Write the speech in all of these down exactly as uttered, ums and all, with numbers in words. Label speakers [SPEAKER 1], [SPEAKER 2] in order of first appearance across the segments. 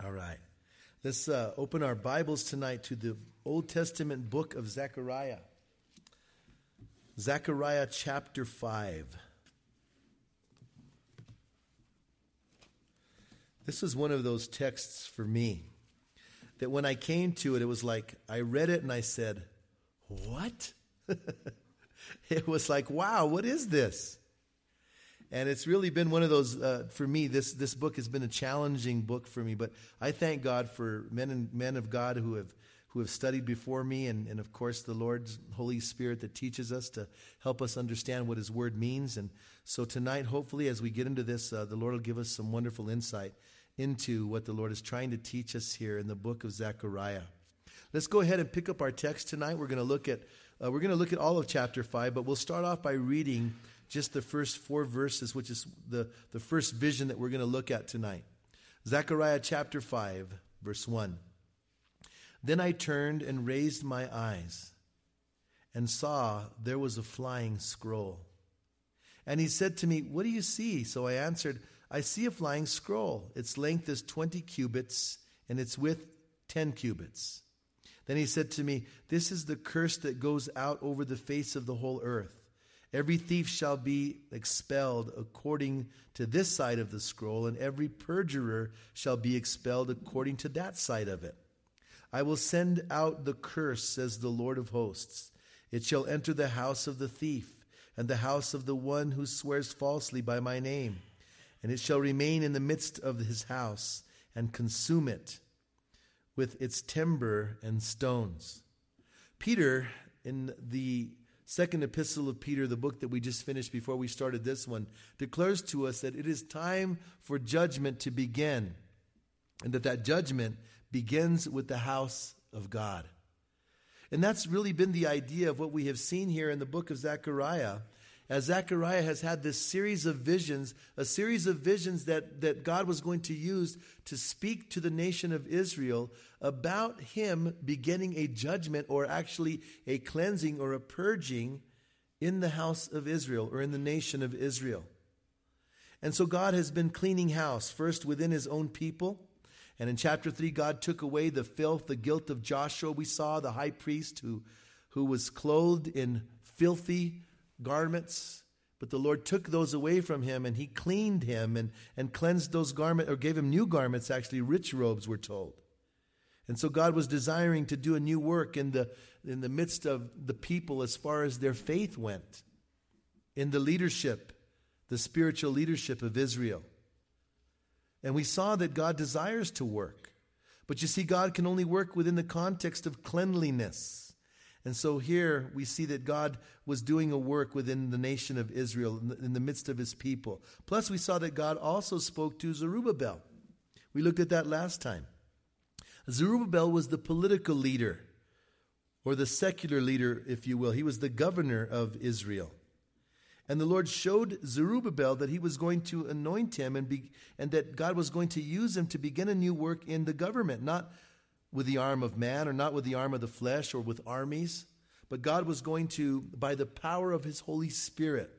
[SPEAKER 1] All right. Let's uh, open our Bibles tonight to the Old Testament book of Zechariah. Zechariah chapter five. This was one of those texts for me that when I came to it, it was like I read it and I said, what? It was like, wow, what is this? And it's really been one of those, uh, for me, this this book has been a challenging book for me. But I thank God for men and men of God who have who have studied before me, and, and of course the Lord's Holy Spirit that teaches us to help us understand what His Word means. And so tonight, hopefully, as we get into this, uh, the Lord will give us some wonderful insight into what the Lord is trying to teach us here in the book of Zechariah. Let's go ahead and pick up our text tonight. We're going to look at uh, we're going to look at all of chapter five, but we'll start off by reading just the first four verses, which is the, the first vision that we're going to look at tonight. Zechariah chapter five, verse one. Then I turned and raised my eyes and saw there was a flying scroll. And he said to me, what do you see? So I answered, I see a flying scroll. Its length is twenty cubits and its width ten cubits. Then he said to me, this is the curse that goes out over the face of the whole earth. Every thief shall be expelled according to this side of the scroll, and every perjurer shall be expelled according to that side of it. I will send out the curse, says the Lord of hosts. It shall enter the house of the thief, and the house of the one who swears falsely by my name. And it shall remain in the midst of his house, and consume it with its timber and stones. Peter, in the Second epistle of Peter, the book that we just finished before we started this one, declares to us that it is time for judgment to begin, and that that judgment begins with the house of God. And that's really been the idea of what we have seen here in the book of Zechariah, as Zechariah has had this series of visions, a series of visions that, that God was going to use to speak to the nation of Israel about Him beginning a judgment, or actually a cleansing or a purging in the house of Israel, or in the nation of Israel. And so God has been cleaning house, first within His own people. And in chapter three, God took away the filth, the guilt of Joshua. We saw the high priest who, who was clothed in filthy garments, but the Lord took those away from him, and He cleaned him and, and cleansed those garments, or gave him new garments, actually rich robes, we're told. And so God was desiring to do a new work in the in the midst of the people as far as their faith went, in the leadership, the spiritual leadership of Israel. And we saw that God desires to work. But you see, God can only work within the context of cleanliness. And so here we see that God was doing a work within the nation of Israel, in the, in the midst of His people. Plus we saw that God also spoke to Zerubbabel. We looked at that last time. Zerubbabel was the political leader, or the secular leader, if you will. He was the governor of Israel. And the Lord showed Zerubbabel that He was going to anoint him, and, be, and that God was going to use him to begin a new work in the government, not with the arm of man, or not with the arm of the flesh, or with armies. But God was going to, by the power of His Holy Spirit,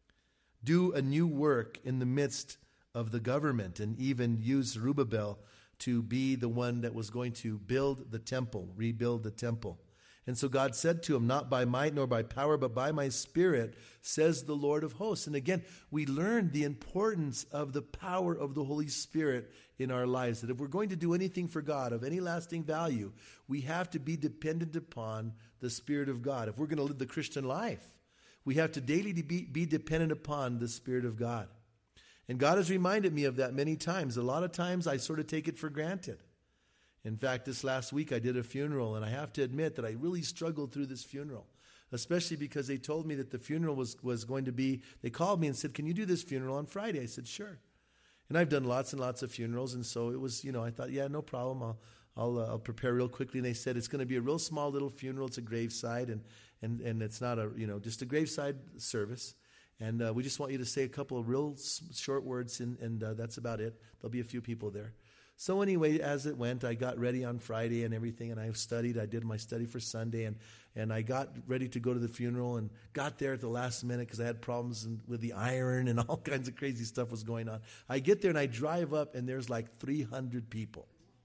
[SPEAKER 1] do a new work in the midst of the government, and even use Zerubbabel to be the one that was going to build the temple, rebuild the temple. And so God said to him, not by might nor by power, but by my Spirit, says the Lord of hosts. And again, we learned the importance of the power of the Holy Spirit in our lives. That if we're going to do anything for God of any lasting value, we have to be dependent upon the Spirit of God. If we're going to live the Christian life, we have to daily be, be dependent upon the Spirit of God. And God has reminded me of that many times. A lot of times I sort of take it for granted. In fact, this last week I did a funeral, and I have to admit that I really struggled through this funeral, especially because they told me that the funeral was, was going to be, they called me and said, can you do this funeral on Friday? I said, sure. And I've done lots and lots of funerals, and so it was, you know, I thought, yeah, no problem. I'll I'll, uh, I'll prepare real quickly. And they said, it's going to be a real small little funeral. It's a graveside, and and and it's not a, you know, just a graveside service. And uh, we just want you to say a couple of real short words, and, and uh, that's about it. There'll be a few people there. So anyway, as it went, I got ready on Friday and everything, and I studied. I did my study for Sunday, and, and I got ready to go to the funeral, and got there at the last minute because I had problems with the iron, and all kinds of crazy stuff was going on. I get there, and I drive up, and there's like three hundred people.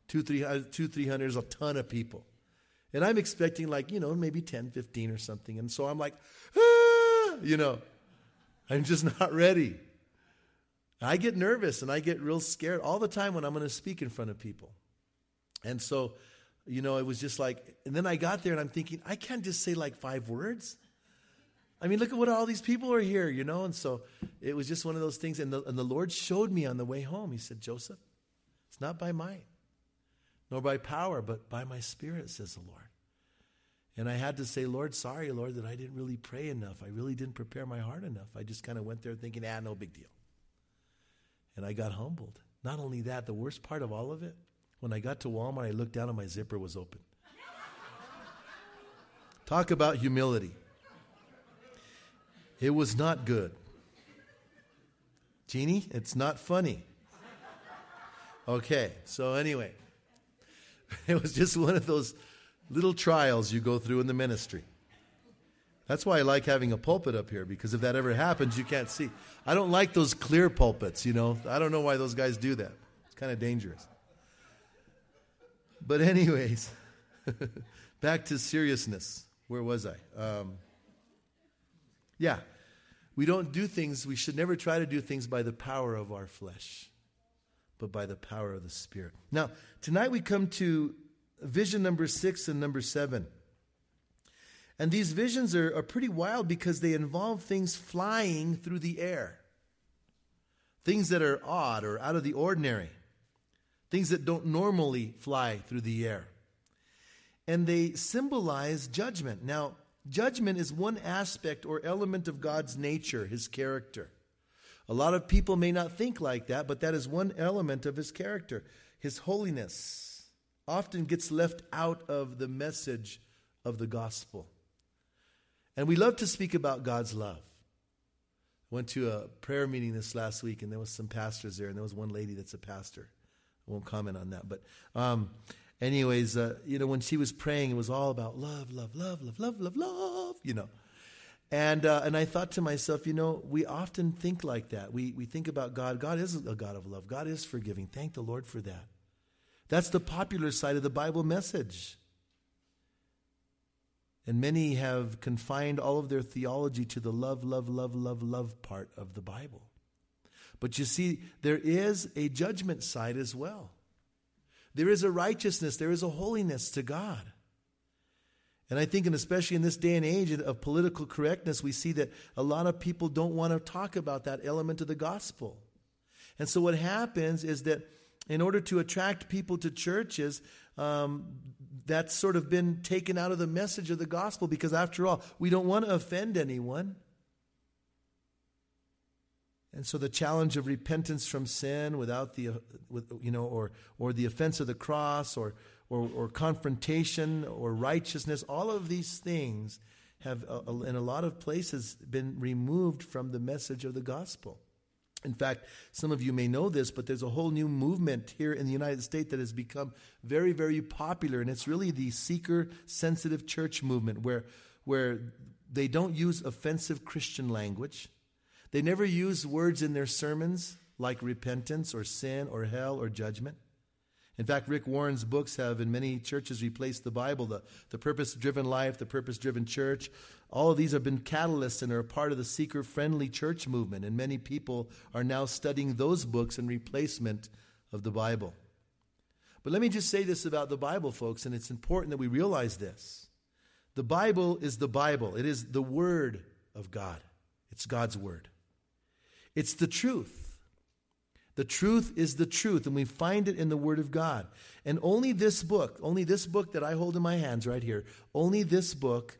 [SPEAKER 1] Two, three, two, three hundred is a ton of people. And I'm expecting like, you know, maybe ten, fifteen or something. And so I'm like, ah, you know, I'm just not ready. I get nervous and I get real scared all the time when I'm going to speak in front of people. And so, you know, it was just like, and then I got there and I'm thinking, I can't just say like five words. I mean, look at what all these people are here, you know. And so it was just one of those things. And the, and the Lord showed me on the way home. He said, Joseph, it's not by might, nor by power, but by my Spirit, says the Lord. And I had to say, Lord, sorry, Lord, that I didn't really pray enough. I really didn't prepare my heart enough. I just kind of went there thinking, ah, no big deal. And I got humbled. Not only that, the worst part of all of it, when I got to Walmart, I looked down and my zipper was open. Talk about humility. It was not good. Jeannie, it's not funny. Okay, so anyway, it was just one of those little trials you go through in the ministry. That's why I like having a pulpit up here, because if that ever happens, you can't see. I don't like those clear pulpits, you know. I don't know why those guys do that. It's kind of dangerous. But anyways, back to seriousness. Where was I? Um, yeah, we don't do things, we should never try to do things by the power of our flesh, but by the power of the Spirit. Now, tonight we come to vision number six and number seven. And these visions are, are pretty wild because they involve things flying through the air. Things that are odd or out of the ordinary. Things that don't normally fly through the air. And they symbolize judgment. Now, judgment is one aspect or element of God's nature, His character. A lot of people may not think like that, but that is one element of His character. His holiness often gets left out of the message of the gospel. And we love to speak about God's love. I went to a prayer meeting this last week, and there was some pastors there, and there was one lady that's a pastor. I won't comment on that. But um, anyways, uh, you know, when she was praying, it was all about love, love, love, love, love, love, love, you know. And uh, and I thought to myself, you know, we often think like that. We, we think about God. God is a God of love. God is forgiving. Thank the Lord for that. That's the popular side of the Bible message. And many have confined all of their theology to the love, love, love, love, love part of the Bible. But you see, there is a judgment side as well. There is a righteousness, there is a holiness to God. And I think, and especially in this day and age of political correctness, we see that a lot of people don't want to talk about that element of the gospel. And so what happens is that in order to attract people to churches, um, that's sort of been taken out of the message of the gospel, because after all, we don't want to offend anyone. And so the challenge of repentance from sin without the, uh, with, you know, or or the offense of the cross, or or, or confrontation, or righteousness, all of these things have, uh, in a lot of places, been removed from the message of the gospel. In fact, some of you may know this, but there's a whole new movement here in the United States that has become very, very popular, and it's really the seeker-sensitive church movement, where, where they don't use offensive Christian language. They never use words in their sermons like repentance or sin or hell or judgment. In fact, Rick Warren's books have in many churches replaced the Bible. The, the Purpose-Driven Life, the Purpose-Driven Church, all of these have been catalysts and are a part of the seeker-friendly church movement. And many people are now studying those books in replacement of the Bible. But let me just say this about the Bible, folks, and it's important that we realize this. The Bible is the Bible. It is the Word of God. It's God's Word. It's the truth. The truth is the truth, and we find it in the Word of God. And only this book, only this book that I hold in my hands right here, only this book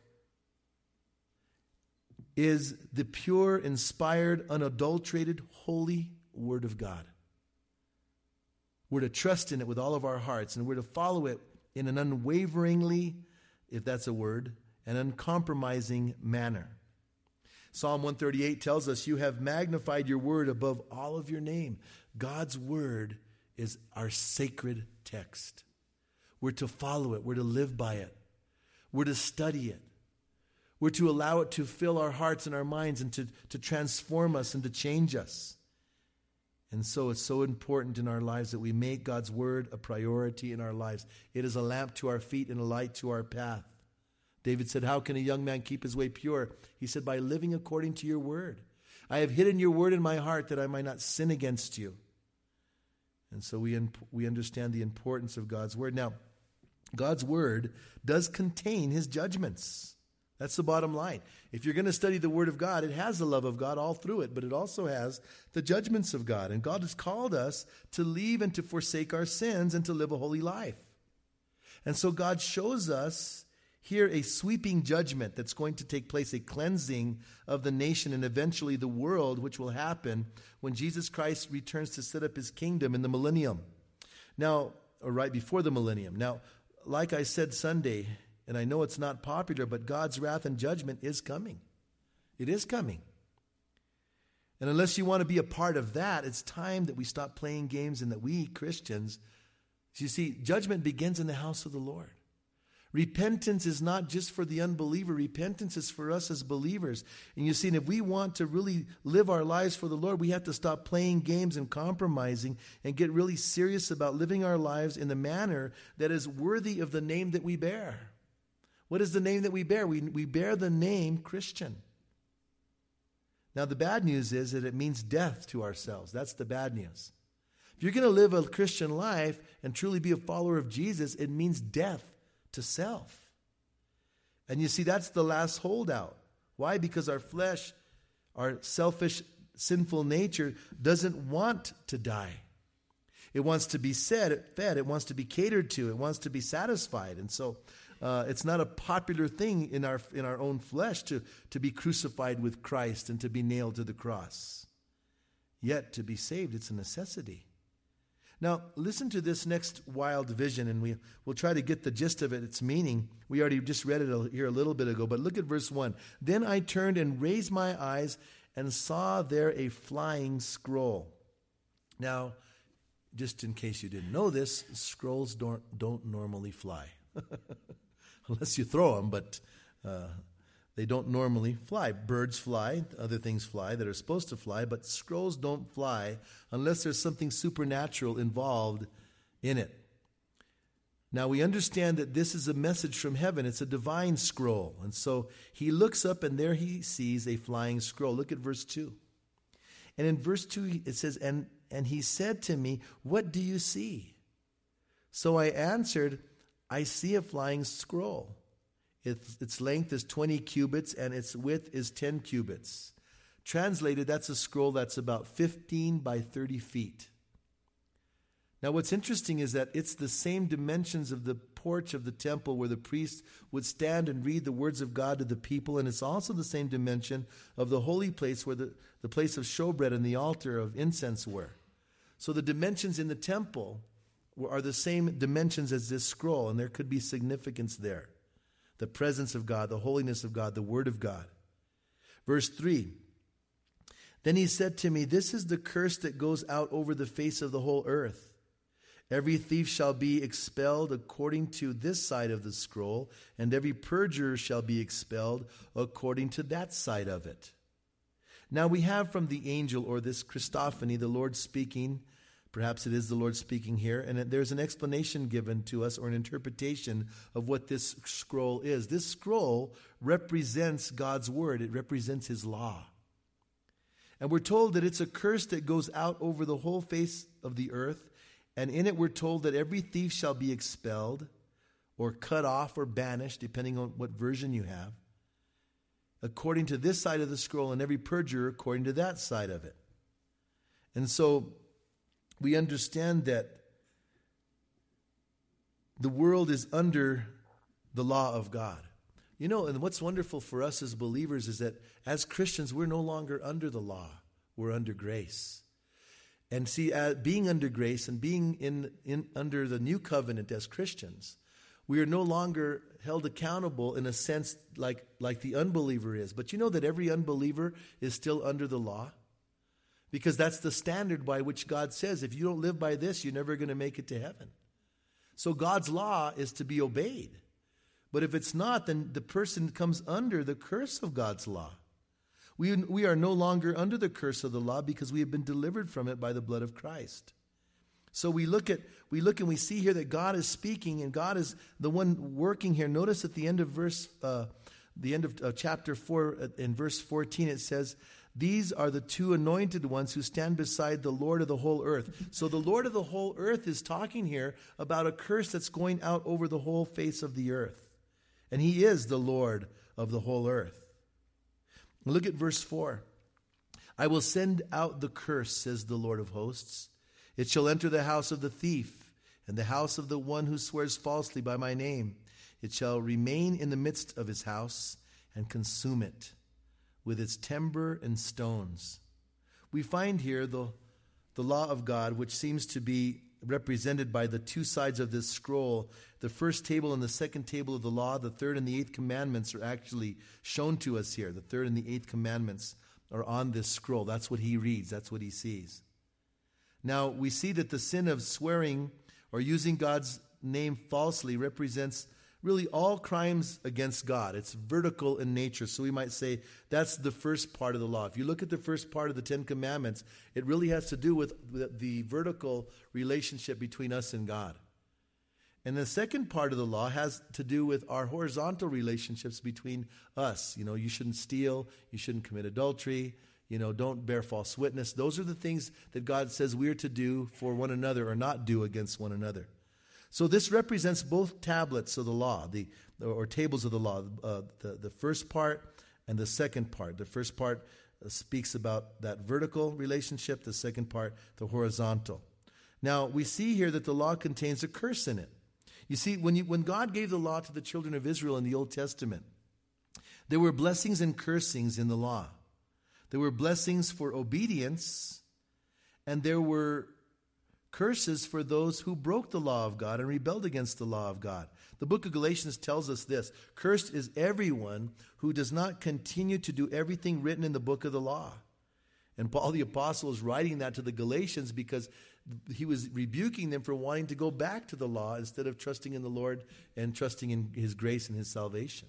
[SPEAKER 1] is the pure, inspired, unadulterated, holy Word of God. We're to trust in it with all of our hearts, and we're to follow it in an unwaveringly, if that's a word, an uncompromising manner. Psalm one thirty-eight tells us, you have magnified your word above all of your name. God's word is our sacred text. We're to follow it. We're to live by it. We're to study it. We're to allow it to fill our hearts and our minds and to, to transform us and to change us. And so it's so important in our lives that we make God's word a priority in our lives. It is a lamp to our feet and a light to our path. David said, how can a young man keep his way pure? He said, by living according to your word. I have hidden your word in my heart that I might not sin against you. And so we we understand the importance of God's word. Now, God's word does contain his judgments. That's the bottom line. If you're going to study the word of God, it has the love of God all through it, but it also has the judgments of God. And God has called us to leave and to forsake our sins and to live a holy life. And so God shows us here a sweeping judgment that's going to take place, a cleansing of the nation and eventually the world, which will happen when Jesus Christ returns to set up his kingdom in the millennium. Now, or right before the millennium. Now, like I said Sunday, and I know it's not popular, but God's wrath and judgment is coming. It is coming. And unless you want to be a part of that, it's time that we stop playing games and that we, Christians, you see, judgment begins in the house of the Lord. Repentance is not just for the unbeliever. Repentance is for us as believers. And you see, and if we want to really live our lives for the Lord, we have to stop playing games and compromising and get really serious about living our lives in the manner that is worthy of the name that we bear. What is the name that we bear? We, we bear the name Christian. Now, the bad news is that it means death to ourselves. That's the bad news. If you're going to live a Christian life and truly be a follower of Jesus, it means death to self. And you see, that's the last holdout. Why? Because our flesh, our selfish, sinful nature doesn't want to die. It wants to be fed, fed. It wants to be catered to. It wants to be satisfied. And so uh, it's not a popular thing in our in our own flesh to, to be crucified with Christ and to be nailed to the cross. Yet to be saved, it's a necessity. Now, listen to this next wild vision, and we, we'll try to get the gist of it, its meaning. We already just read it here a little bit ago, but look at verse one. Then I turned and raised my eyes and saw there a flying scroll. Now, just in case you didn't know this, scrolls don't, don't normally fly. Unless you throw them, but uh, they don't normally fly. Birds fly, other things fly that are supposed to fly, but scrolls don't fly unless there's something supernatural involved in it. Now we understand that this is a message from heaven. It's a divine scroll. And so he looks up and there he sees a flying scroll. Look at verse two. And in verse two it says, and, and he said to me, what do you see? So I answered, I see a flying scroll. Its, its length is twenty cubits and its width is ten cubits. Translated, that's a scroll that's about fifteen by thirty feet. Now what's interesting is that it's the same dimensions of the porch of the temple where the priest would stand and read the words of God to the people, and it's also the same dimension of the holy place where the, the place of showbread and the altar of incense were. So the dimensions in the temple are the same dimensions as this scroll, and there could be significance there. The presence of God, the holiness of God, the word of God. Verse three. Then he said to me, this is the curse that goes out over the face of the whole earth. Every thief shall be expelled according to this side of the scroll, and every perjurer shall be expelled according to that side of it. Now we have from the angel, or this Christophany, the Lord speaking. Perhaps it is the Lord speaking here, and there's an explanation given to us or an interpretation of what this scroll is. This scroll represents God's word. It represents his law. And we're told that it's a curse that goes out over the whole face of the earth, and in it we're told that every thief shall be expelled or cut off or banished, depending on what version you have, according to this side of the scroll, and every perjurer according to that side of it. And so we understand that the world is under the law of God. You know, and what's wonderful for us as believers is that as Christians, we're no longer under the law. We're under grace. And see, uh, being under grace and being in, in under the new covenant as Christians, we are no longer held accountable in a sense like, like the unbeliever is. But you know that every unbeliever is still under the law? Because that's the standard by which God says, if you don't live by this, you're never going to make it to heaven. So God's law is to be obeyed. But if it's not, then the person comes under the curse of God's law. We, we are no longer under the curse of the law because we have been delivered from it by the blood of Christ. So we look at we look and we see here that God is speaking and God is the one working here. Notice at the end of verse, uh, the end of uh, chapter four, uh, in verse fourteen, it says, "These are the two anointed ones who stand beside the Lord of the whole earth." So the Lord of the whole earth is talking here about a curse that's going out over the whole face of the earth, and He is the Lord of the whole earth. Look at verse four. "I will send out the curse, says the Lord of hosts. It shall enter the house of the thief and the house of the one who swears falsely by my name. It shall remain in the midst of his house and consume it with its timber and stones." We find here the, the law of God, which seems to be represented by the two sides of this scroll. The first table and the second table of the law, the third and the eighth commandments are actually shown to us here. The third and the eighth commandments are on this scroll. That's what he reads. That's what he sees. Now, we see that the sin of swearing or using God's name falsely represents really all crimes against God. It's vertical in nature. So we might say that's the first part of the law. If you look at the first part of the Ten Commandments, it really has to do with the vertical relationship between us and God. And the second part of the law has to do with our horizontal relationships between us. You know, you shouldn't steal, you shouldn't commit adultery, you know, don't bear false witness. Those are the things that God says we are to do for one another or not do against one another. So this represents both tablets of the law, the or tables of the law, uh, the, the first part and the second part. The first part uh, speaks about that vertical relationship, the second part, the horizontal. Now, we see here that the law contains a curse in it. You see, when, you, when God gave the law to the children of Israel in the Old Testament, there were blessings and cursings in the law. There were blessings for obedience, and there were curses for those who broke the law of God and rebelled against the law of God. The book of Galatians tells us this: "Cursed is everyone who does not continue to do everything written in the book of the law." And Paul the Apostle is writing that to the Galatians because he was rebuking them for wanting to go back to the law instead of trusting in the Lord and trusting in His grace and His salvation.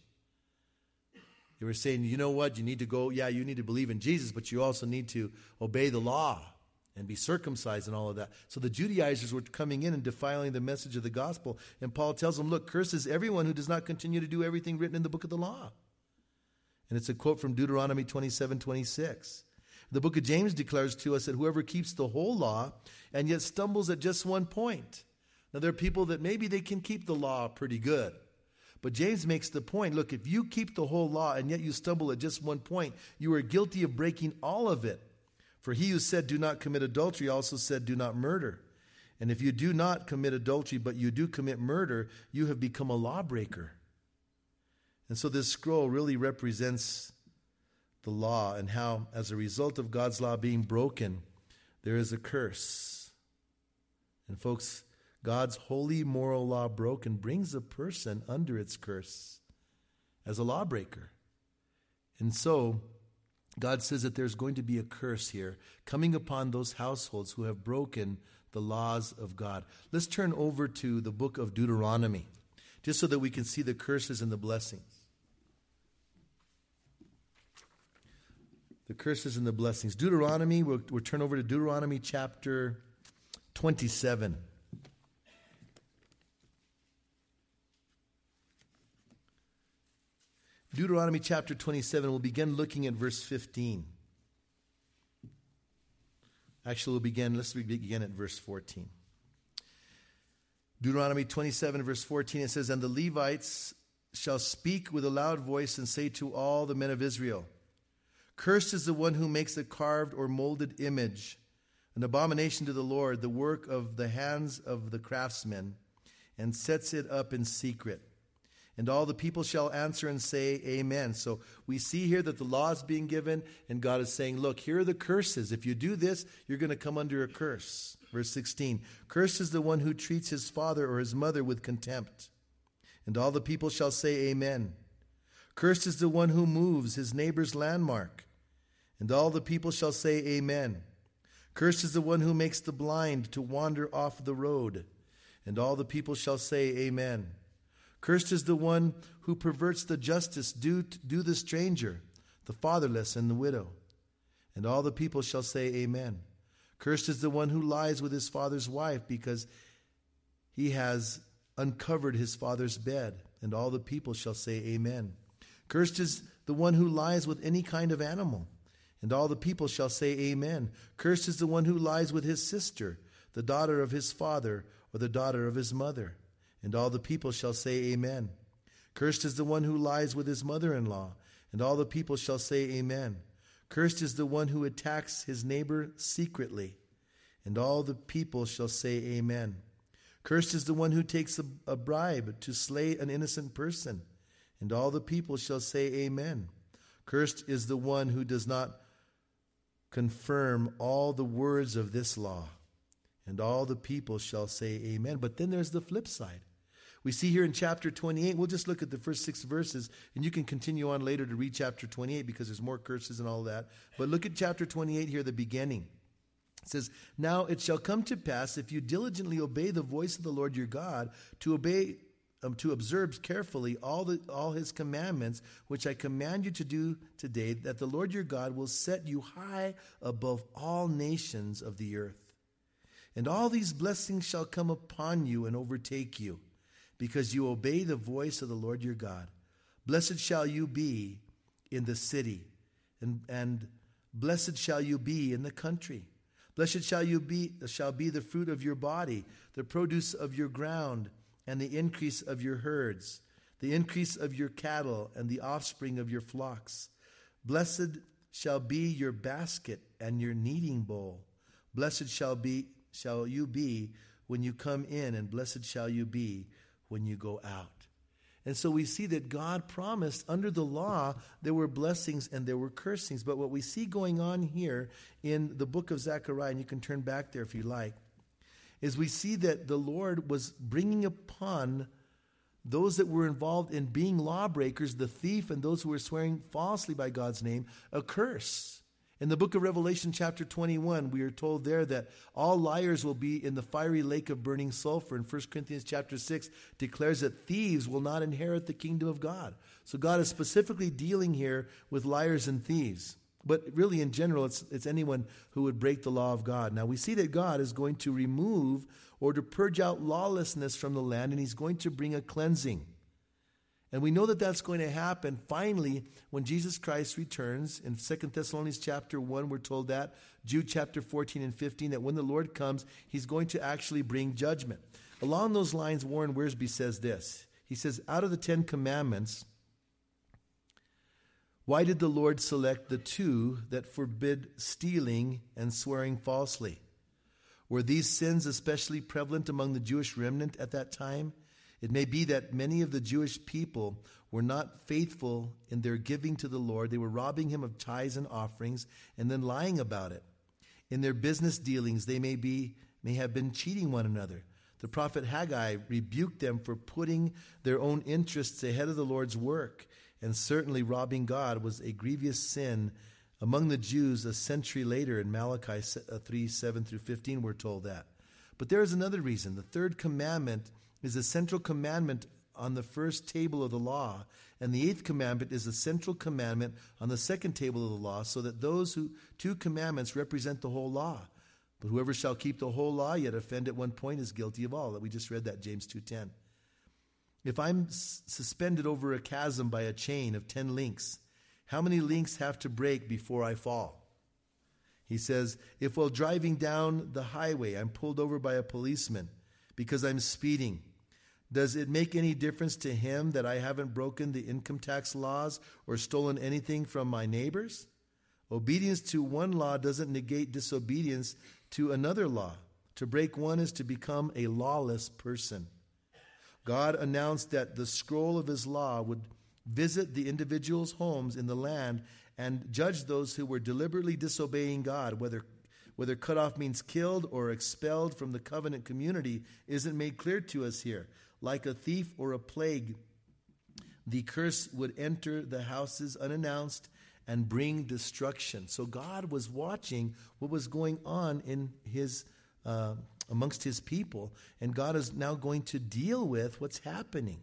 [SPEAKER 1] They were saying, you know what, you need to go, yeah, you need to believe in Jesus, but you also need to obey the law and be circumcised and all of that. So the Judaizers were coming in and defiling the message of the gospel. And Paul tells them, look, curses everyone who does not continue to do everything written in the book of the law. And it's a quote from Deuteronomy twenty-seven twenty-six. The book of James declares to us that whoever keeps the whole law and yet stumbles at just one point. Now, there are people that maybe they can keep the law pretty good. But James makes the point, look, if you keep the whole law and yet you stumble at just one point, you are guilty of breaking all of it. For he who said, do not commit adultery, also said, do not murder. And if you do not commit adultery, but you do commit murder, you have become a lawbreaker. And so this scroll really represents the law and how, as a result of God's law being broken, there is a curse. And folks, God's holy moral law broken brings a person under its curse as a lawbreaker. And so God says that there's going to be a curse here coming upon those households who have broken the laws of God. Let's turn over to the book of Deuteronomy, just so that we can see the curses and the blessings. The curses and the blessings. Deuteronomy, we'll, we'll turn over to Deuteronomy chapter twenty-seven. Deuteronomy chapter twenty-seven, we'll begin looking at verse fifteen. Actually, we'll begin, let's begin at verse fourteen. Deuteronomy twenty-seven, verse fourteen, it says, "And the Levites shall speak with a loud voice and say to all the men of Israel, Cursed is the one who makes a carved or molded image, an abomination to the Lord, the work of the hands of the craftsmen, and sets it up in secret. And all the people shall answer and say, Amen." So we see here that the law is being given, and God is saying, look, here are the curses. If you do this, you're going to come under a curse. Verse sixteen, "Cursed is the one who treats his father or his mother with contempt. And all the people shall say, Amen. Cursed is the one who moves his neighbor's landmark. And all the people shall say, Amen. Cursed is the one who makes the blind to wander off the road. And all the people shall say, Amen. Cursed is the one who perverts the justice due to the stranger, the fatherless and the widow. And all the people shall say, Amen. Cursed is the one who lies with his father's wife, because he has uncovered his father's bed. And all the people shall say, Amen. Cursed is the one who lies with any kind of animal. And all the people shall say, Amen. Cursed is the one who lies with his sister, the daughter of his father, or the daughter of his mother. And all the people shall say, Amen. Cursed is the one who lies with his mother-in-law. And all the people shall say, Amen. Cursed is the one who attacks his neighbor secretly. And all the people shall say, Amen. Cursed is the one who takes a, a bribe to slay an innocent person. And all the people shall say, Amen. Cursed is the one who does not confirm all the words of this law. And all the people shall say, Amen. But then there's the flip side. We see here in chapter twenty-eight, we'll just look at the first six verses, and you can continue on later to read chapter twenty-eight because there's more curses and all that. But look at chapter twenty-eight here, the beginning. It says, Now it shall come to pass, if you diligently obey the voice of the Lord your God, to obey, um, to observe carefully all the all his commandments, which I command you to do today, that the Lord your God will set you high above all nations of the earth. And all these blessings shall come upon you and overtake you, because you obey the voice of the Lord your God. Blessed shall you be in the city, and, and blessed shall you be in the country. Blessed shall you be shall be the fruit of your body, the produce of your ground, and the increase of your herds, the increase of your cattle, and the offspring of your flocks. Blessed shall be your basket and your kneading bowl. Blessed shall be shall you be when you come in, and blessed shall you be when you go out. And so we see that God promised under the law there were blessings and there were cursings. But what we see going on here in the book of Zechariah, and you can turn back there if you like, is we see that the Lord was bringing upon those that were involved in being lawbreakers, the thief and those who were swearing falsely by God's name, a curse. In the book of Revelation chapter twenty-one, we are told there that all liars will be in the fiery lake of burning sulfur. And First Corinthians chapter six declares that thieves will not inherit the kingdom of God. So God is specifically dealing here with liars and thieves. But really in general, it's, it's anyone who would break the law of God. Now we see that God is going to remove or to purge out lawlessness from the land, and he's going to bring a cleansing. And we know that that's going to happen finally when Jesus Christ returns. In Second Thessalonians chapter one, we're told that. Jude chapter fourteen and fifteen, that when the Lord comes, he's going to actually bring judgment. Along those lines, Warren Wiersbe says this. He says, out of the Ten Commandments, why did the Lord select the two that forbid stealing and swearing falsely? Were these sins especially prevalent among the Jewish remnant at that time? It may be that many of the Jewish people were not faithful in their giving to the Lord. They were robbing him of tithes and offerings and then lying about it. In their business dealings, they may be may have been cheating one another. The prophet Haggai rebuked them for putting their own interests ahead of the Lord's work. And certainly robbing God was a grievous sin among the Jews a century later. In Malachi three, seven through fifteen, we're told that. But there is another reason. The third commandment is a central commandment on the first table of the law, and the eighth commandment is a central commandment on the second table of the law, so that those who two commandments represent the whole law. But whoever shall keep the whole law yet offend at one point is guilty of all. That we just read that, James two ten. If I'm s- suspended over a chasm by a chain of ten links, how many links have to break before I fall? He says, if while driving down the highway I'm pulled over by a policeman because I'm speeding, does it make any difference to him that I haven't broken the income tax laws or stolen anything from my neighbors? Obedience to one law doesn't negate disobedience to another law. To break one is to become a lawless person. God announced that the scroll of his law would visit the individuals' homes in the land and judge those who were deliberately disobeying God. Whether whether cut off means killed or expelled from the covenant community isn't made clear to us here. Like a thief or a plague, the curse would enter the houses unannounced and bring destruction. So God was watching what was going on in his uh, amongst his people, and God is now going to deal with what's happening.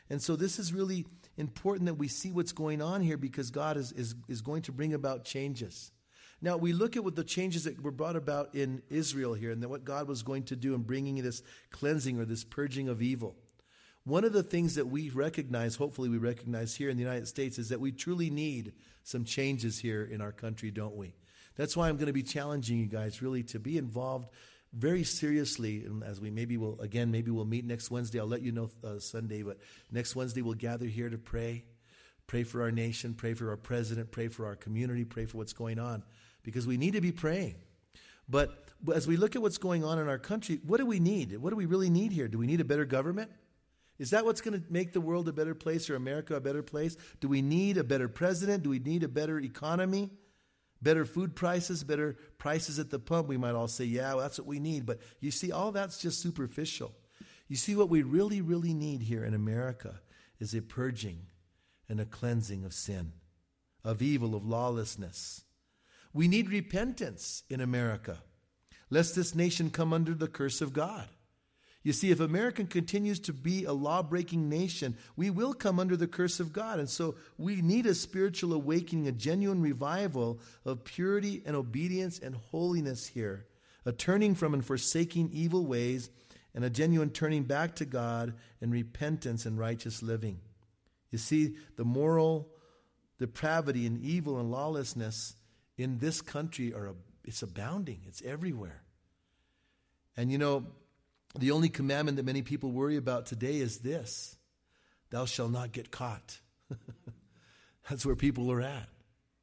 [SPEAKER 1] And so this is really important that we see what's going on here, because God is, is, is going to bring about changes. Now, we look at what the changes that were brought about in Israel here, and then what God was going to do in bringing this cleansing or this purging of evil. One of the things that we recognize, hopefully we recognize here in the United States, is that we truly need some changes here in our country, don't we? That's why I'm going to be challenging you guys really to be involved very seriously. And as we maybe will, again, maybe we'll meet next Wednesday. I'll let you know uh, Sunday, but next Wednesday we'll gather here to pray. Pray for our nation, pray for our president, pray for our community, pray for what's going on. Because we need to be praying. But, but as we look at what's going on in our country, what do we need? What do we really need here? Do we need a better government? Is that what's going to make the world a better place or America a better place? Do we need a better president? Do we need a better economy? Better food prices? Better prices at the pump? We might all say, yeah, well, that's what we need. But you see, all that's just superficial. You see, what we really, really need here in America is a purging and a cleansing of sin, of evil, of lawlessness. We need repentance in America, lest this nation come under the curse of God. You see, if America continues to be a law-breaking nation, we will come under the curse of God. And so we need a spiritual awakening, a genuine revival of purity and obedience and holiness here, a turning from and forsaking evil ways, and a genuine turning back to God in repentance and righteous living. You see, the moral depravity and evil and lawlessness in this country are it's abounding. It's everywhere. And you know, the only commandment that many people worry about today is this: thou shalt not get caught. That's where people are at.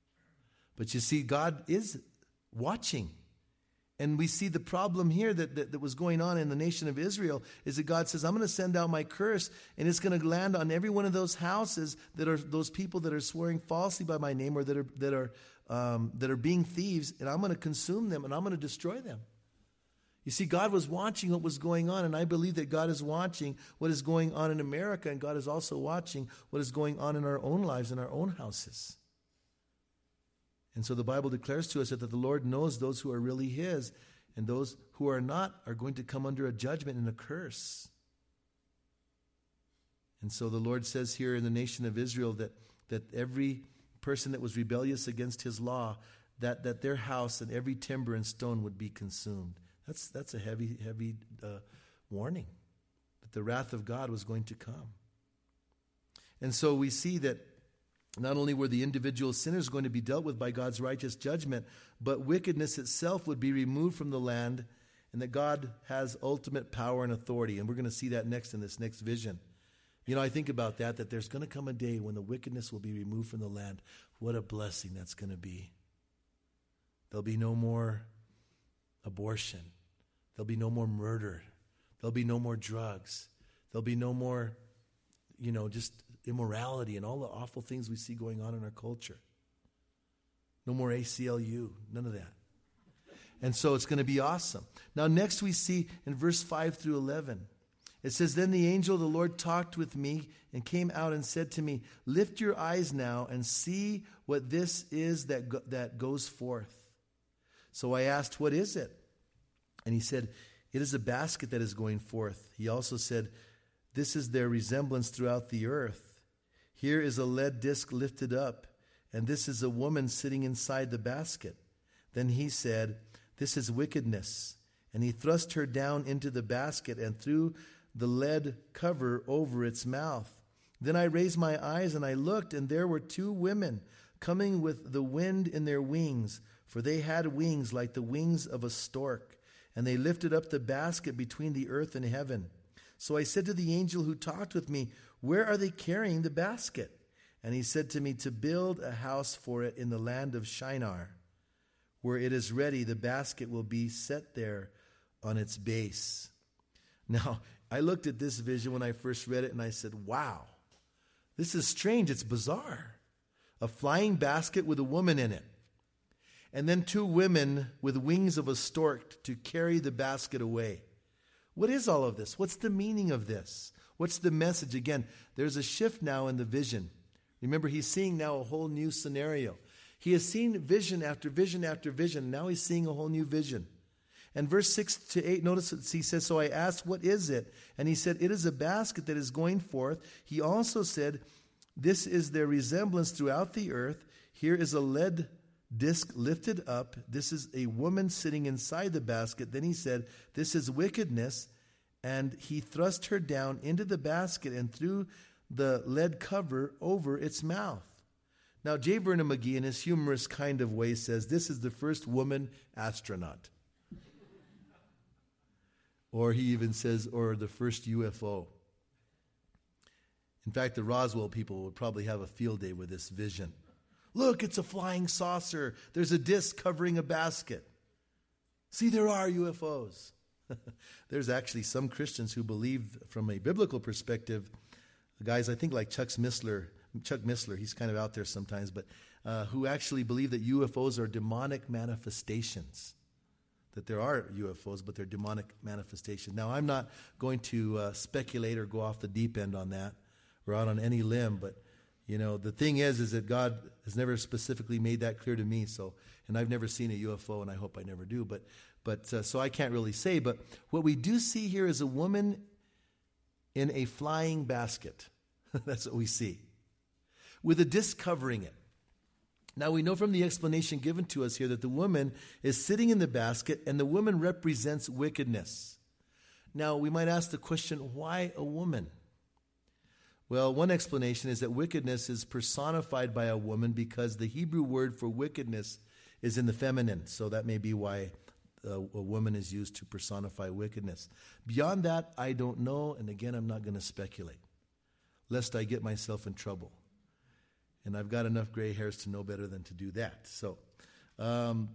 [SPEAKER 1] But you see, God is watching. And we see the problem here that, that, that was going on in the nation of Israel is that God says, I'm going to send out my curse, and it's going to land on every one of those houses that are those people that are swearing falsely by my name, or that are that are um, that are being thieves, and I'm going to consume them, and I'm going to destroy them. You see, God was watching what was going on, and I believe that God is watching what is going on in America, and God is also watching what is going on in our own lives, in our own houses. And so the Bible declares to us that the Lord knows those who are really His, and those who are not are going to come under a judgment and a curse. And so the Lord says here in the nation of Israel that, that every person that was rebellious against His law, that, that their house and every timber and stone would be consumed. That's that's a heavy, heavy uh, warning that the wrath of God was going to come. And so we see that not only were the individual sinners going to be dealt with by God's righteous judgment, but wickedness itself would be removed from the land, and that God has ultimate power and authority. And we're going to see that next in this next vision. You know, I think about that, that there's going to come a day when the wickedness will be removed from the land. What a blessing that's going to be. There'll be no more abortion. There'll be no more murder. There'll be no more drugs. There'll be no more, you know, just immorality and all the awful things we see going on in our culture. No more A C L U. None of that. And so it's going to be awesome. Now next we see in verse five through eleven. It says, Then the angel of the Lord talked with me and came out and said to me, Lift your eyes now and see what this is that go- that goes forth. So I asked, What is it? And he said, It is a basket that is going forth. He also said, This is their resemblance throughout the earth. Here is a lead disc lifted up, and this is a woman sitting inside the basket. Then he said, This is wickedness. And he thrust her down into the basket and threw the lead cover over its mouth. Then I raised my eyes and I looked, and there were two women coming with the wind in their wings, for they had wings like the wings of a stork. And they lifted up the basket between the earth and heaven. So I said to the angel who talked with me, Where are they carrying the basket? And he said to me, To build a house for it in the land of Shinar. Where it is ready, the basket will be set there on its base. Now, I looked at this vision when I first read it, and I said, wow, this is strange. It's bizarre. A flying basket with a woman in it. And then two women with wings of a stork to carry the basket away. What is all of this? What's the meaning of this? What's the message? Again, there's a shift now in the vision. Remember, he's seeing now a whole new scenario. He has seen vision after vision after vision. Now he's seeing a whole new vision. And verse six to eight, notice he says, so I asked, what is it? And he said, it is a basket that is going forth. He also said, this is their resemblance throughout the earth. Here is a lead disc lifted up. This is a woman sitting inside the basket. Then he said, this is wickedness. And he thrust her down into the basket and threw the lead cover over its mouth. Now, J. Vernon McGee, in his humorous kind of way, says this is the first woman astronaut. Or he even says, or the first U F O. In fact, the Roswell people would probably have a field day with this vision. Look, it's a flying saucer. There's a disc covering a basket. See, there are U F Os. There's actually some Christians who believe from a biblical perspective, guys, I think like Chuck Missler, Chuck Missler, he's kind of out there sometimes, but uh, who actually believe that U F Os are demonic manifestations. That there are U F Os, but they're demonic manifestations. Now, I'm not going to uh, speculate or go off the deep end on that or out on any limb, but you know, the thing is, is that God has never specifically made that clear to me. So, and I've never seen a U F O, and I hope I never do. But, but uh, so I can't really say. But what we do see here is a woman in a flying basket. That's what we see, with a disc covering it. Now we know from the explanation given to us here that the woman is sitting in the basket, and the woman represents wickedness. Now we might ask the question, why a woman? Well, one explanation is that wickedness is personified by a woman because the Hebrew word for wickedness is in the feminine. So that may be why a, a woman is used to personify wickedness. Beyond that, I don't know. And again, I'm not going to speculate, lest I get myself in trouble. And I've got enough gray hairs to know better than to do that. So um,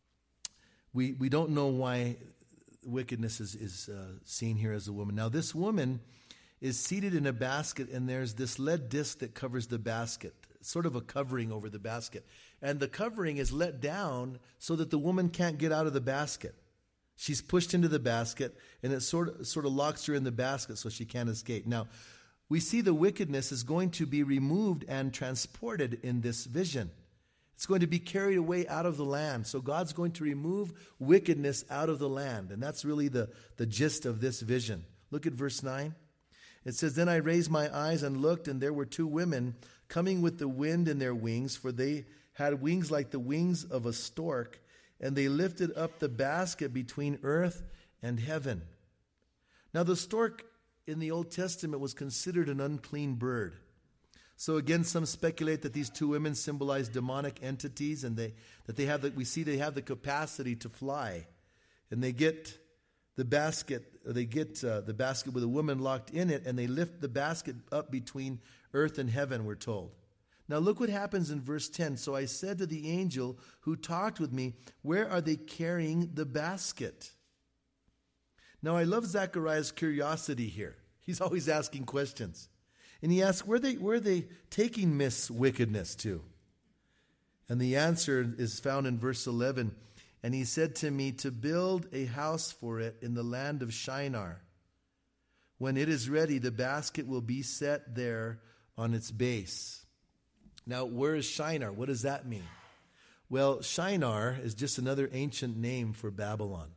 [SPEAKER 1] we we don't know why wickedness is, is uh, seen here as a woman. Now, this woman is seated in a basket, and there's this lead disc that covers the basket, sort of a covering over the basket. And the covering is let down so that the woman can't get out of the basket. She's pushed into the basket, and it sort of, sort of locks her in the basket so she can't escape. Now, we see the wickedness is going to be removed and transported in this vision. It's going to be carried away out of the land. So God's going to remove wickedness out of the land. And that's really the, the gist of this vision. Look at verse nine. It says, then I raised my eyes and looked, and there were two women coming with the wind in their wings, for they had wings like the wings of a stork, and they lifted up the basket between earth and heaven. Now the stork in the Old Testament was considered an unclean bird. So again, some speculate that these two women symbolize demonic entities, and they that they have the, we see they have the capacity to fly, and they get the basket, or they get uh, the basket with a woman locked in it, and they lift the basket up between earth and heaven, we're told. Now look what happens in verse ten. So I said to the angel who talked with me, where are they carrying the basket? Now I love Zechariah's curiosity here. He's always asking questions. And he asks, where are they, where are they taking Miss Wickedness to? And the answer is found in verse eleven. And he said to me, to build a house for it in the land of Shinar. When it is ready, the basket will be set there on its base. Now, where is Shinar? What does that mean? Well, Shinar is just another ancient name for Babylon.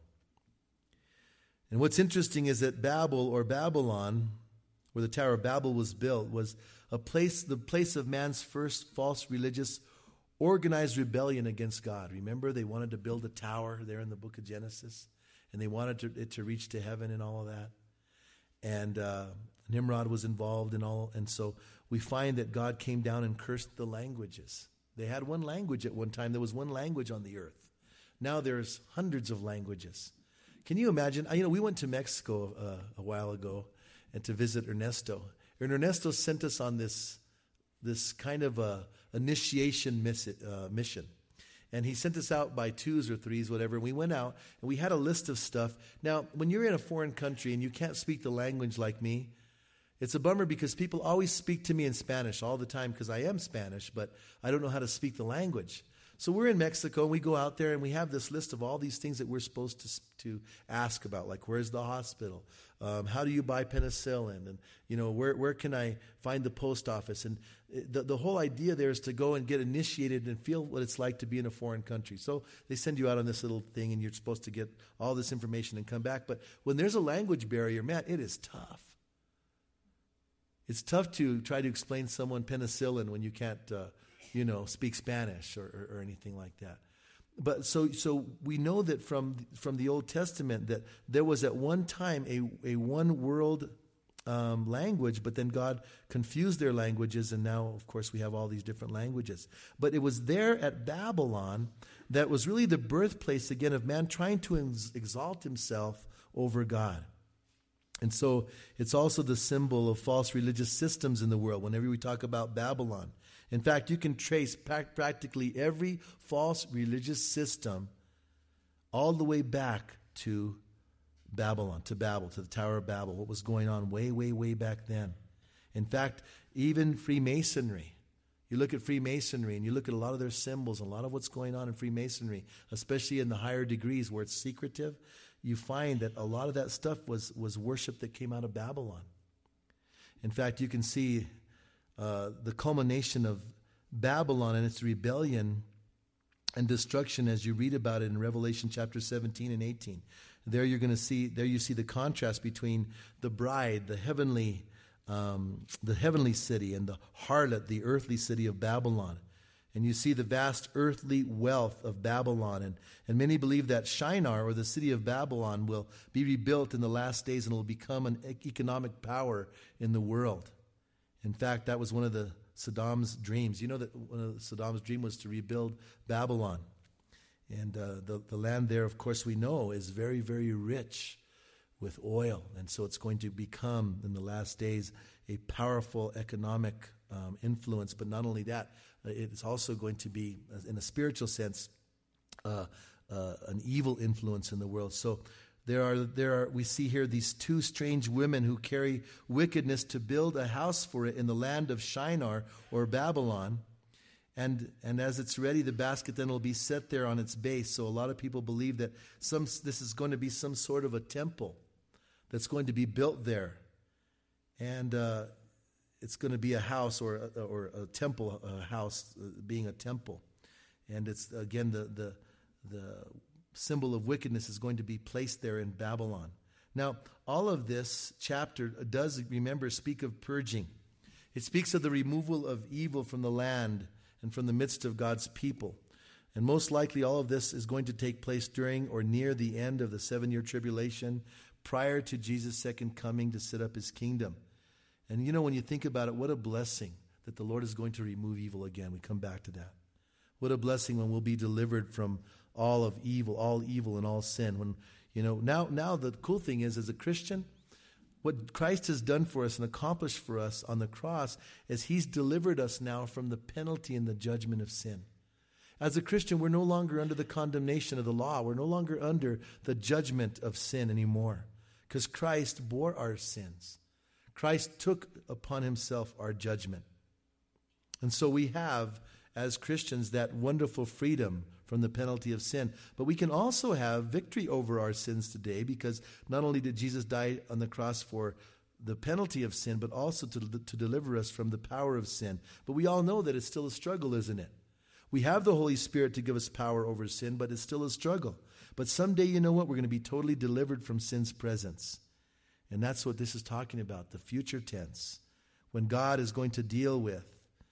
[SPEAKER 1] And what's interesting is that Babel, or Babylon, where the Tower of Babel was built, was a place, the place of man's first false religious organized rebellion against God. Remember, they wanted to build a tower there in the book of Genesis, and they wanted to, it to reach to heaven and all of that. And uh, Nimrod was involved in all, and so we find that God came down and cursed the languages. They had one language at one time. There was one language on the earth. Now there's hundreds of languages. Can you imagine? You know, we went to Mexico uh, a while ago and to visit Ernesto. And Ernesto sent us on this this kind of a initiation miss, uh, mission. And he sent us out by twos or threes, whatever. And we went out, and we had a list of stuff. Now, when you're in a foreign country and you can't speak the language like me, it's a bummer because people always speak to me in Spanish all the time because I am Spanish, but I don't know how to speak the language. So we're in Mexico, and we go out there, and we have this list of all these things that we're supposed to to ask about, like where's the hospital, um, how do you buy penicillin, and you know where where can I find the post office, and the the whole idea there is to go and get initiated and feel what it's like to be in a foreign country. So they send you out on this little thing, and you're supposed to get all this information and come back. But when there's a language barrier, man, it is tough. It's tough to try to explain someone penicillin when you can't. Uh, you know, speak Spanish or, or, or anything like that. But so so we know that from from the Old Testament that there was at one time a, a one world um, language, but then God confused their languages, and now, of course, we have all these different languages. But it was there at Babylon that was really the birthplace, again, of man trying to ex- exalt himself over God. And so it's also the symbol of false religious systems in the world whenever we talk about Babylon. In fact, you can trace practically every false religious system all the way back to Babylon, to Babel, to the Tower of Babel, what was going on way, way, way back then. In fact, even Freemasonry. You look at Freemasonry and you look at a lot of their symbols, a lot of what's going on in Freemasonry, especially in the higher degrees where it's secretive, you find that a lot of that stuff was, was worship that came out of Babylon. In fact, you can see Uh, the culmination of Babylon and its rebellion and destruction as you read about it in Revelation chapter seventeen and eighteen. There you're going to see, there you see the contrast between the bride, the heavenly, um, the heavenly city, and the harlot, the earthly city of Babylon. And you see the vast earthly wealth of Babylon. And, and many believe that Shinar, or the city of Babylon, will be rebuilt in the last days and will become an economic power in the world. In fact, that was one of the Saddam's dreams. You know that one of Saddam's dream was to rebuild Babylon. And uh, the, the land there, of course, we know is very, very rich with oil. And so it's going to become, in the last days, a powerful economic um, influence. But not only that, it's also going to be, in a spiritual sense, uh, uh, an evil influence in the world. So There are, there are, we see here these two strange women who carry wickedness to build a house for it in the land of Shinar, or Babylon. And, and as it's ready, the basket then will be set there on its base. So a lot of people believe that some, this is going to be some sort of a temple that's going to be built there. And uh, it's going to be a house, or a, or a temple, a house uh, being a temple. And it's, again, the the the... symbol of wickedness is going to be placed there in Babylon. Now, all of this chapter does, remember, speak of purging. It speaks of the removal of evil from the land and from the midst of God's people. And most likely all of this is going to take place during or near the end of the seven-year tribulation, prior to Jesus' second coming to set up his kingdom. And you know, when you think about it, what a blessing that the Lord is going to remove evil again. We come back to that. What a blessing when we'll be delivered from all of evil, all evil and all sin. When, you know, now, now the cool thing is, as a Christian, what Christ has done for us and accomplished for us on the cross is he's delivered us now from the penalty and the judgment of sin. As a Christian, we're no longer under the condemnation of the law. We're no longer under the judgment of sin anymore, because Christ bore our sins. Christ took upon himself our judgment. And so we have, as Christians, that wonderful freedom from the penalty of sin. But we can also have victory over our sins today, because not only did Jesus die on the cross for the penalty of sin, but also to, to deliver us from the power of sin. But we all know that it's still a struggle, isn't it? We have the Holy Spirit to give us power over sin, but it's still a struggle. But someday, you know what? We're going to be totally delivered from sin's presence. And that's what this is talking about, the future tense, when God is going to deal with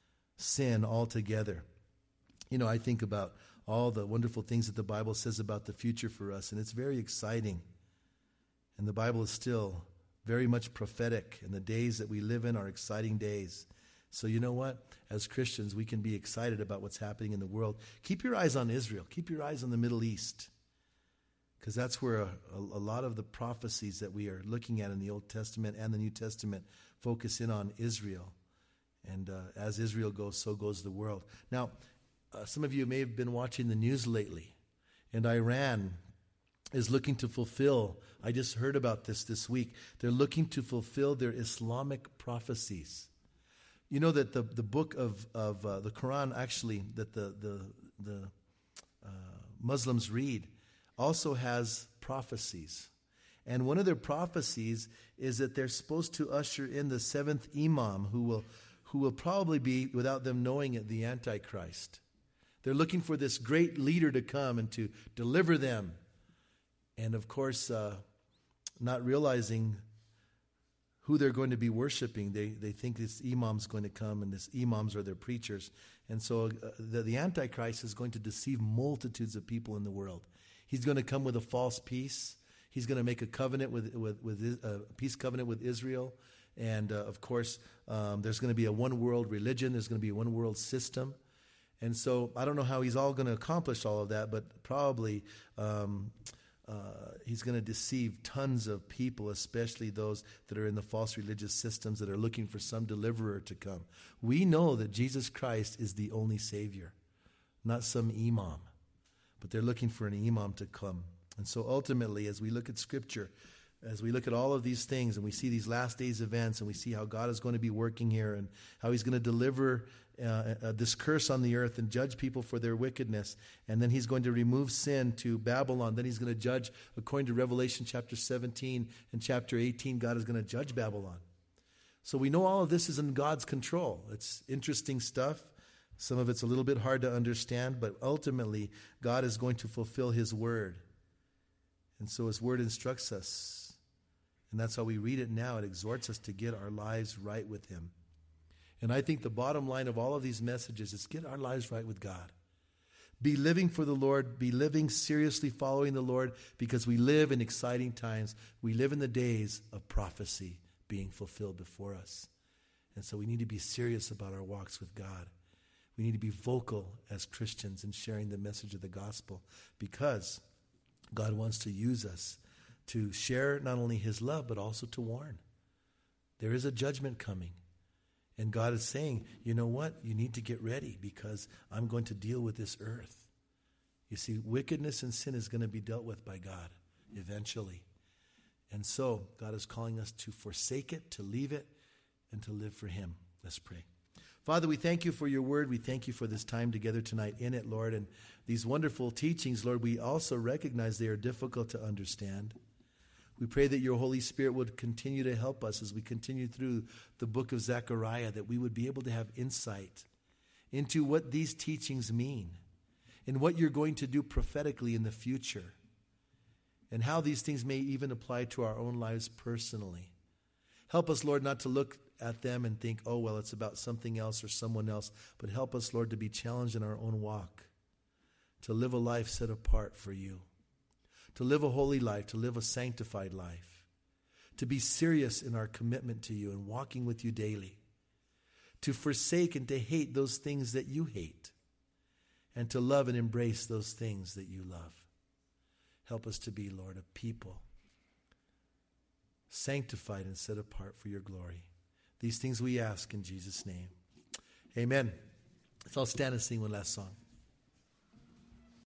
[SPEAKER 1] sin altogether. You know, I think about all the wonderful things that the Bible says about the future for us, and it's very exciting. And the Bible is still very much prophetic, and the days that we live in are exciting days. So you know what? As Christians, we can be excited about what's happening in the world. Keep your eyes on Israel. Keep your eyes on the Middle East, because that's where a, a, a lot of the prophecies that we are looking at in the Old Testament and the New Testament focus in on Israel. And uh, as Israel goes, so goes the world. Now, uh, some of you may have been watching the news lately, and Iran is looking to fulfill, I just heard about this this week, they're looking to fulfill their Islamic prophecies. You know that the, the book of, of uh, the Quran, actually, that the, the, the Muslims read also has prophecies. And one of their prophecies is that they're supposed to usher in the seventh Imam, who will, who will probably be, without them knowing it, the Antichrist. They're looking for this great leader to come and to deliver them. And of course, uh, not realizing who they're going to be worshiping. They they think this imam's going to come, and this imams are their preachers. And so uh, the, the Antichrist is going to deceive multitudes of people in the world. He's going to come with a false peace. He's going to make a covenant with with, with a peace covenant with Israel. And uh, of course, um, there's going to be a one world religion. There's going to be a one world system. And so I don't know how he's all going to accomplish all of that, but probably um, uh, he's going to deceive tons of people, especially those that are in the false religious systems that are looking for some deliverer to come. We know that Jesus Christ is the only Savior, not some imam, but they're looking for an imam to come. And so ultimately, as we look at Scripture, as we look at all of these things and we see these last days events and we see how God is going to be working here and how he's going to deliver uh, uh, this curse on the earth and judge people for their wickedness, and then he's going to remove sin to Babylon, then he's going to judge, according to Revelation chapter seventeen and chapter eighteen, God is going to judge Babylon. So we know all of this is in God's control. It's interesting stuff. Some of it's a little bit hard to understand, but ultimately God is going to fulfill his word. And so his word instructs us. And that's how we read it now. It exhorts us to get our lives right with him. And I think the bottom line of all of these messages is get our lives right with God. Be living for the Lord. Be living seriously following the Lord, because we live in exciting times. We live in the days of prophecy being fulfilled before us. And so we need to be serious about our walks with God. We need to be vocal as Christians in sharing the message of the gospel, because God wants to use us to share not only his love, but also to warn. There is a judgment coming. And God is saying, you know what? You need to get ready, because I'm going to deal with this earth. You see, wickedness and sin is going to be dealt with by God eventually. And so God is calling us to forsake it, to leave it, and to live for him. Let's pray. Father, we thank you for your word. We thank you for this time together tonight in it, Lord. And these wonderful teachings, Lord, we also recognize they are difficult to understand. We pray that your Holy Spirit would continue to help us as we continue through the book of Zechariah, that we would be able to have insight into what these teachings mean and what you're going to do prophetically in the future, and how these things may even apply to our own lives personally. Help us, Lord, not to look at them and think, oh, well, it's about something else or someone else, but help us, Lord, to be challenged in our own walk, to live a life set apart for you, to live a holy life, to live a sanctified life, to be serious in our commitment to you and walking with you daily, to forsake and to hate those things that you hate, and to love and embrace those things that you love. Help us to be, Lord, a people sanctified and set apart for your glory. These things we ask in Jesus' name. Amen. Let's all stand and sing one last song.